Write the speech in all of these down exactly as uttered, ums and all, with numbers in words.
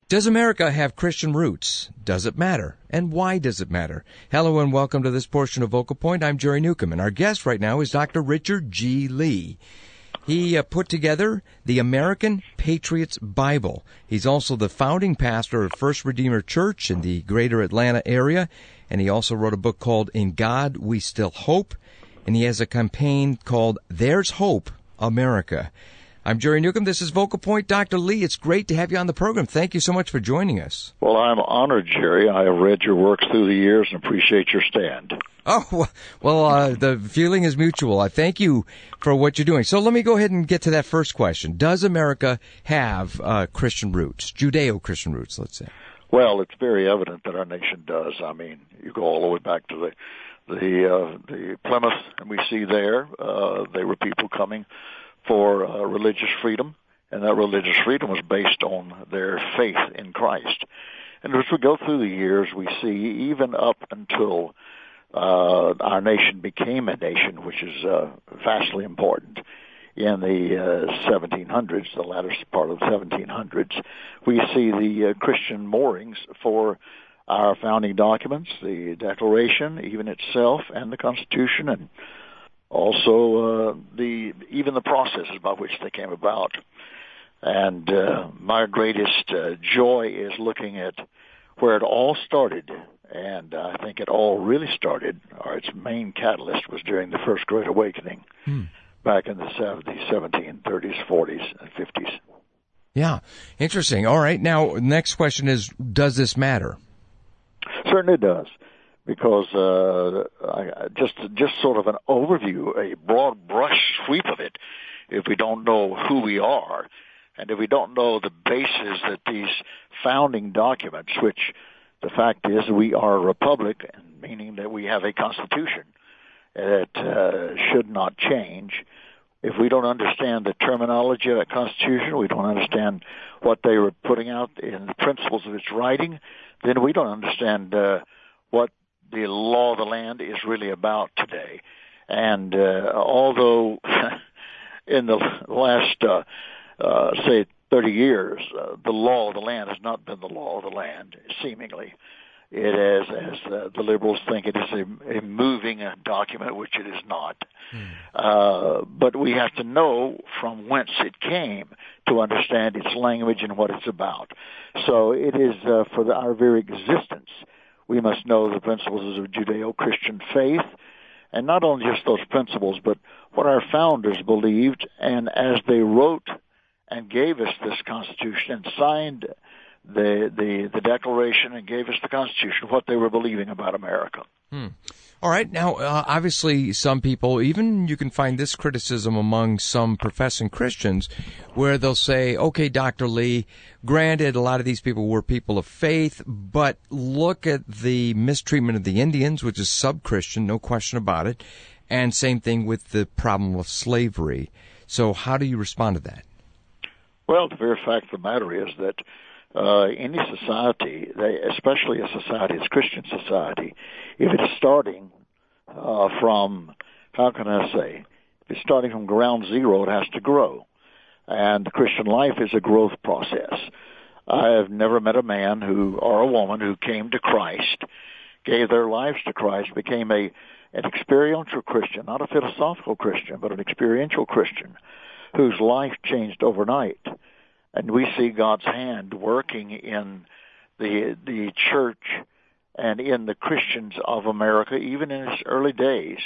Does America have Christian roots? Does it matter? And why does it matter? Hello and welcome to this portion of Vocal Point. I'm Jerry Newcomb, and our guest right now is Doctor Richard G. Lee. He uh, put together the American Patriots Bible. He's also the founding pastor of First Redeemer Church in the greater Atlanta area, and he also wrote a book called In God We Still Hope, and he has a campaign called There's Hope, America. I'm Jerry Newcomb. This is Vocal Point. Doctor Lee, it's great to have you on the program. Thank you so much for joining us. Well, I'm honored, Jerry. I have read your works through the years and appreciate your stand. Oh, well, uh, the feeling is mutual. I thank you for what you're doing. So let me go ahead and get to that first question. Does America have uh, Christian roots, Judeo-Christian roots, let's say? Well, it's very evident that our nation does. I mean, you go all the way back to the the, uh, the Plymouth, and we see there uh, they were people coming for uh, religious freedom, and that religious freedom was based on their faith in Christ. And as we go through the years, we see even up until uh, our nation became a nation, which is uh, vastly important, in the uh, seventeen hundreds, the latter part of the seventeen hundreds, we see the uh, Christian moorings for our founding documents, the Declaration, even itself, and the Constitution, and also uh, the even the processes by which they came about. And uh, my greatest uh, joy is looking at where it all started, and I think it all really started, or its main catalyst was during the First Great Awakening. Hmm. Back in the seventies, seventeen thirties, forties, and fifties. Yeah, interesting. All right, now, next question is, does this matter? Certainly does, because uh, I, just just sort of an overview, a broad brush sweep of it, if we don't know who we are, and if we don't know the basis that these founding documents, which the fact is we are a republic, meaning that we have a constitution that uh, should not change. If we don't understand the terminology of that Constitution, we don't understand what they were putting out in the principles of its writing, then we don't understand uh, what the law of the land is really about today. And uh, although in the last, uh, uh, say, thirty years, uh, the law of the land has not been the law of the land, seemingly. It is, as uh, the liberals think, it is a, a moving uh, document, which it is not. Hmm. Uh, but we have to know from whence it came to understand its language and what it's about. So it is uh, for the, our very existence, we must know the principles of Judeo-Christian faith, and not only just those principles, but what our founders believed, and as they wrote and gave us this Constitution and signed the the the Declaration and gave us the Constitution, what they were believing about America. Hmm. All right. Now, uh, obviously, some people, even you can find this criticism among some professing Christians, where they'll say, okay, Doctor Lee, granted, a lot of these people were people of faith, but look at the mistreatment of the Indians, which is sub-Christian, no question about it, and same thing with the problem of slavery. So how do you respond to that? Well, the very fact of the matter is that Uh, any society, they, especially a society, as Christian society, if it's starting uh, from, how can I say, if it's starting from ground zero, it has to grow. And the Christian life is a growth process. I have never met a man who, or a woman who came to Christ, gave their lives to Christ, became a an experiential Christian, not a philosophical Christian, but an experiential Christian, whose life changed overnight. And we see God's hand working in the the church and in the Christians of America, even in its early days,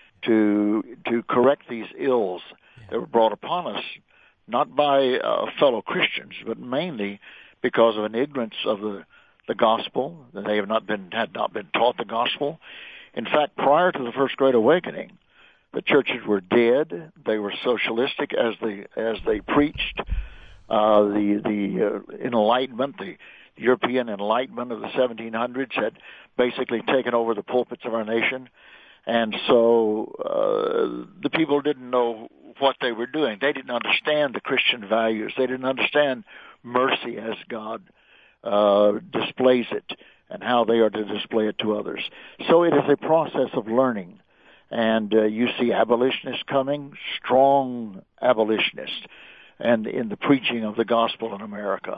to to correct these ills that were brought upon us, not by uh, fellow Christians, but mainly because of an ignorance of the the gospel. They have not been had not been taught the gospel. In fact, prior to the First Great Awakening, the churches were dead. They were socialistic as they as they preached. Uh, the the uh, Enlightenment, the European Enlightenment of the seventeen hundreds had basically taken over the pulpits of our nation. And so uh, the people didn't know what they were doing. They didn't understand the Christian values. They didn't understand mercy as God uh, displays it and how they are to display it to others. So it is a process of learning. And uh, you see abolitionists coming, strong abolitionists. and in the preaching of the gospel in America.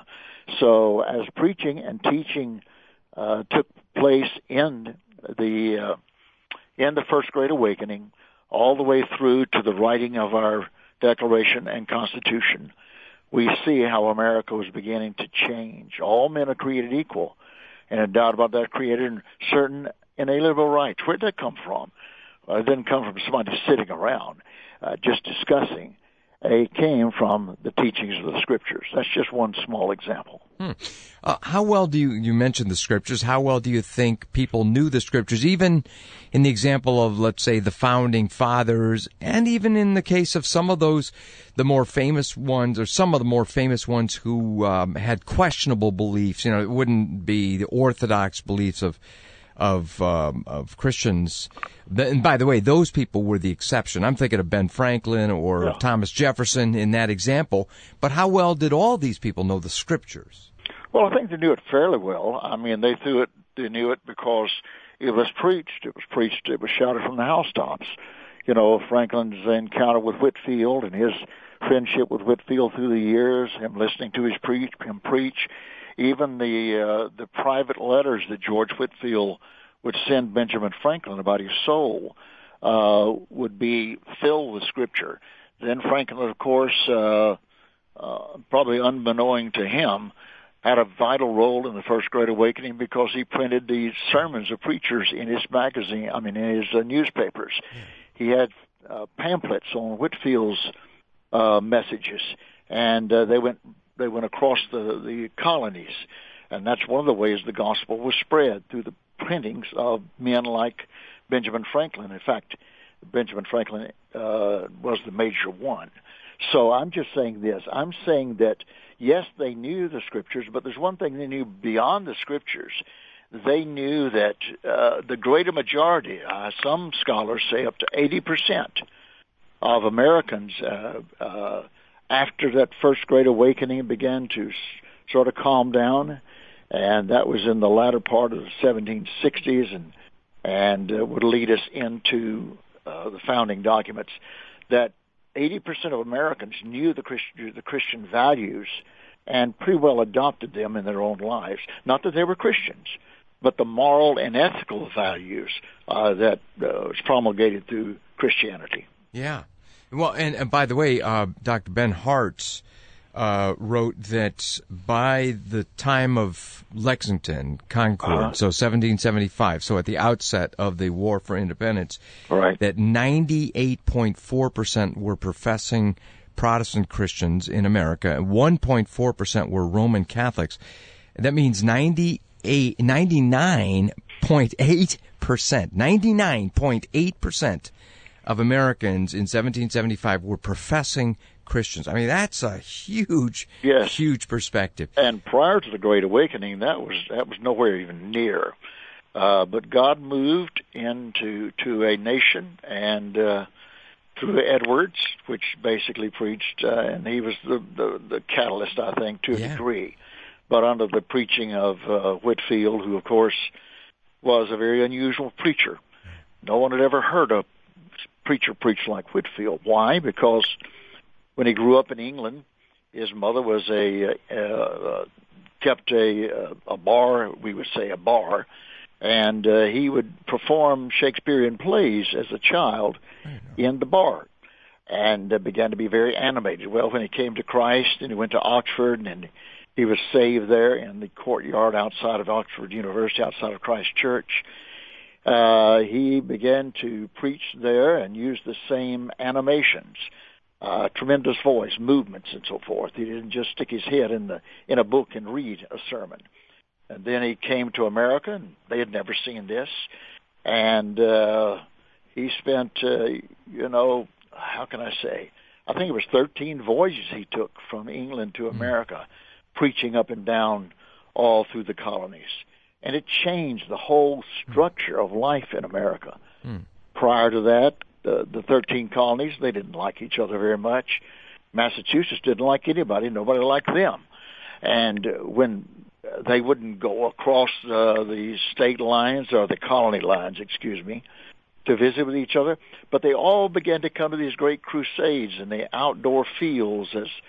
So as preaching and teaching uh, took place in the uh, in the First Great Awakening, all the way through to the writing of our Declaration and Constitution, we see how America was beginning to change. All men are created equal, and a doubt about that created certain inalienable rights. Where did that come from? Well, it didn't come from somebody sitting around uh, just discussing. It came from the teachings of the Scriptures. That's just one small example. Hmm. Uh, how well do you, you mentioned the Scriptures, how well do you think people knew the Scriptures, even in the example of, let's say, the Founding Fathers, and even in the case of some of those, the more famous ones, or some of the more famous ones who um, had questionable beliefs? You know, it wouldn't be the orthodox beliefs of of um, of Christians. And by the way, those people were the exception. I'm thinking of Ben Franklin or yeah. Thomas Jefferson in that example. But how well did all these people know the Scriptures? Well, I think they knew it fairly well. I mean, they knew it. They knew it because it was preached. It was preached. It was shouted from the housetops. You know, Franklin's encounter with Whitefield and his friendship with Whitefield through the years, him listening to his preach, him preach. Even the uh, the private letters that George Whitefield would send Benjamin Franklin about his soul uh, would be filled with Scripture. Then Franklin, of course, uh, uh, probably unbeknown to him, had a vital role in the First Great Awakening because he printed these sermons of preachers in his magazine, I mean, in his uh, newspapers. He had uh, pamphlets on Whitefield's uh, messages, and uh, they went They went across the, the colonies, and that's one of the ways the gospel was spread, through the printings of men like Benjamin Franklin. In fact, Benjamin Franklin uh, was the major one. So I'm just saying this. I'm saying that, yes, they knew the Scriptures, but there's one thing they knew beyond the Scriptures. They knew that uh, the greater majority, uh, some scholars say up to eighty percent of Americans uh, uh after that First Great Awakening began to s- sort of calm down, and that was in the latter part of the seventeen sixties, and and uh, would lead us into uh, the founding documents, that eighty percent of Americans knew the Christian, the Christian values and pretty well adopted them in their own lives. Not that they were Christians, but the moral and ethical values uh, that uh, was promulgated through Christianity. Yeah. Well, and, and by the way, uh, Doctor Ben Hartz uh, wrote that by the time of Lexington, Concord, uh-huh. so seventeen seventy-five, so at the outset of the War for Independence, right. that ninety-eight point four percent were professing Protestant Christians in America, and one point four percent were Roman Catholics. That means ninety-eight, ninety-nine point eight percent, ninety-nine point eight percent of Americans in seventeen seventy-five were professing Christians. I mean, that's a huge, yes. huge perspective. And prior to the Great Awakening, that was that was nowhere even near. Uh, but God moved into to a nation, and uh, through Edwards, which basically preached, uh, and he was the, the, the catalyst, I think, to a yeah. degree. But under the preaching of uh, Whitefield, who, of course, was a very unusual preacher. No one had ever heard a preacher preach like Whitefield. Why? Because when he grew up in England, his mother was a uh, uh, kept a a bar, we would say a bar, and uh, he would perform Shakespearean plays as a child in the bar, and uh, began to be very animated. Well, when he came to Christ and he went to Oxford, and he was saved there in the courtyard outside of Oxford University, outside of Christ Church, Uh, he began to preach there and use the same animations, uh, tremendous voice, movements, and so forth. He didn't just stick his head in the in a book and read a sermon. And then he came to America, and they had never seen this. And uh, he spent, uh, you know, how can I say? I think it was thirteen voyages he took from England to America, mm. preaching up and down all through the colonies. And it changed the whole structure of life in America. Mm. Prior to that, the, the thirteen colonies, they didn't like each other very much. Massachusetts didn't like anybody. Nobody liked them. And when they wouldn't go across uh, the state lines, or the colony lines, excuse me, to visit with each other, but they all began to come to these great crusades in the outdoor fields as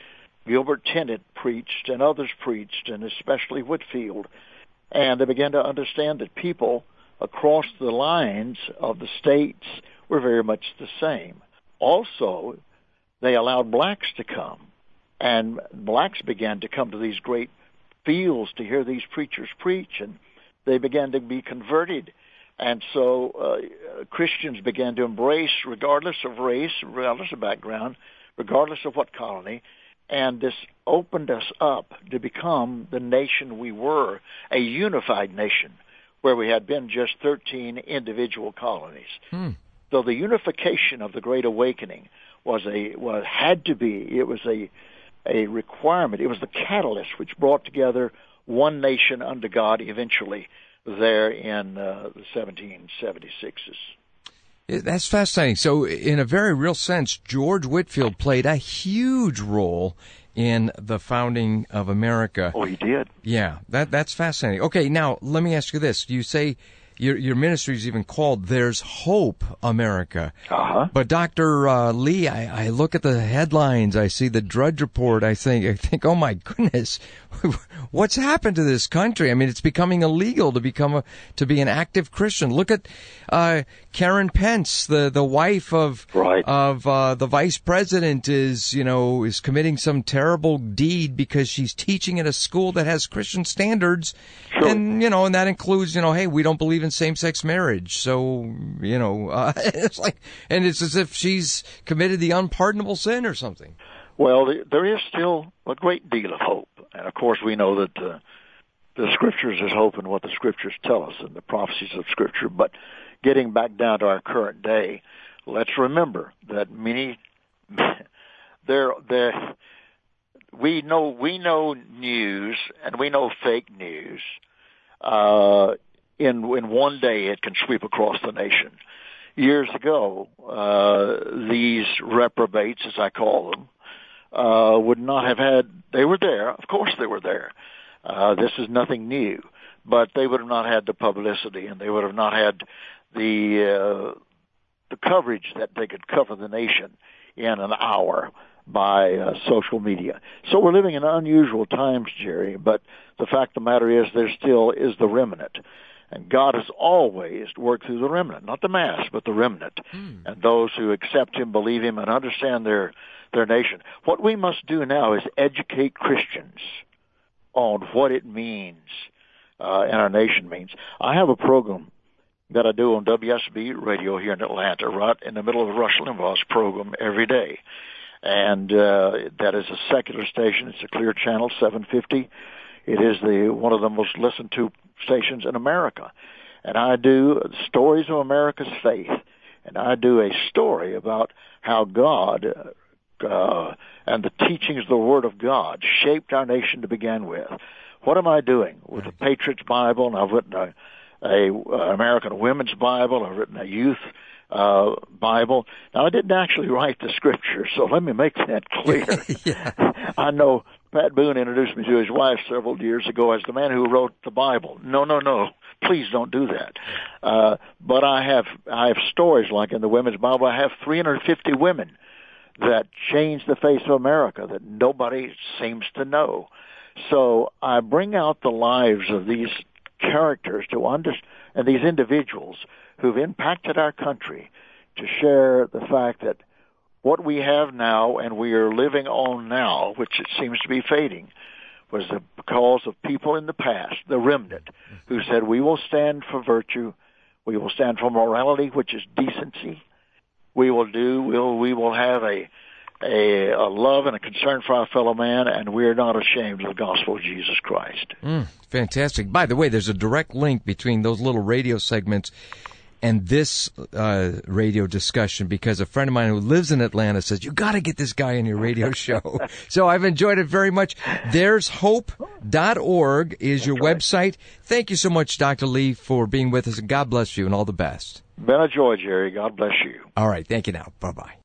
Gilbert Tennant preached and others preached, and especially Whitefield. And they began to understand that people across the lines of the states were very much the same. Also, they allowed blacks to come, and blacks began to come to these great fields to hear these preachers preach, and they began to be converted. And so uh, Christians began to embrace, regardless of race, regardless of background, regardless of what colony, and this opened us up to become the nation we were, a unified nation, where we had been just thirteen individual colonies. Hmm. So the unification of the Great Awakening was a was had to be. It was a a requirement. It was the catalyst which brought together one nation under God eventually there in uh, the seventeen seventy-sixes. That's fascinating. So in a very real sense, George Whitefield played a huge role in the founding of America. Oh, he did. Yeah, that that's fascinating. Okay, now let me ask you this. You say your your ministry is even called There's Hope America. Uh-huh. But Doctor Uh, Lee, I, I look at the headlines, I see the Drudge Report, I think, I think, oh my goodness, what's happened to this country? I mean, it's becoming illegal to become a, to be an active Christian. Look at, uh, Karen Pence, the, the wife of, right. of, uh, the vice president is, you know, is committing some terrible deed because she's teaching at a school that has Christian standards. Sure. And, you know, and that includes, you know, hey, we don't believe in same-sex marriage. So, you know, uh, it's like, and it's as if she's committed the unpardonable sin or something. Well, there is still a great deal of hope. And, of course, we know that uh, the Scriptures is hope in what the Scriptures tell us and the prophecies of Scripture. But getting back down to our current day, let's remember that many, there, there, we know, we know news and we know fake news. Uh, in, in one day it can sweep across the nation. Years ago, uh, these reprobates, as I call them, uh, would not have had, they were there, of course they were there. Uh, this is nothing new, but they would have not had the publicity and they would have not had the, uh, the coverage that they could cover the nation in an hour by uh, social media. So we're living in unusual times, Jerry, but the fact of the matter is there still is the remnant. And God has always worked through the remnant, not the mass, but the remnant, mm. and those who accept Him, believe Him, and understand their their nation. What we must do now is educate Christians on what it means uh, and our nation means. I have a program that I do on W S B radio here in Atlanta, right in the middle of Rush Limbaugh's program every day. And uh, that is a secular station. It's a clear channel, seven fifty. It is the one of the most listened to stations in America. And I do stories of America's faith. And I do a story about how God uh, and the teachings of the Word of God shaped our nation to begin with. What am I doing? With the Patriots Bible, and I've written a, a uh, American Women's Bible, I've written a youth uh Bible. Now, I didn't actually write the scripture, so let me make that clear. Yeah. I know Pat Boone introduced me to his wife several years ago as the man who wrote the Bible. No, no, no. Please don't do that. Uh, but I have, I have stories like in the Women's Bible. I have three hundred fifty women that changed the face of America that nobody seems to know. So I bring out the lives of these characters to understand, and these individuals who've impacted our country, to share the fact that what we have now and we are living on now, which it seems to be fading, was the cause of people in the past, the remnant, who said, we will stand for virtue, we will stand for morality, which is decency, we will do, we'll, we will have a, a, a love and a concern for our fellow man, and we are not ashamed of the gospel of Jesus Christ. Mm, fantastic. By the way, there's a direct link between those little radio segments and this uh radio discussion, because a friend of mine who lives in Atlanta says, you got to get this guy on your radio show. So I've enjoyed it very much. There's hope dot org is your website. Thank you so much, Doctor Lee, for being with us, and God bless you and all the best. Been a joy, Jerry. God bless you. All right. Thank you now. Bye-bye.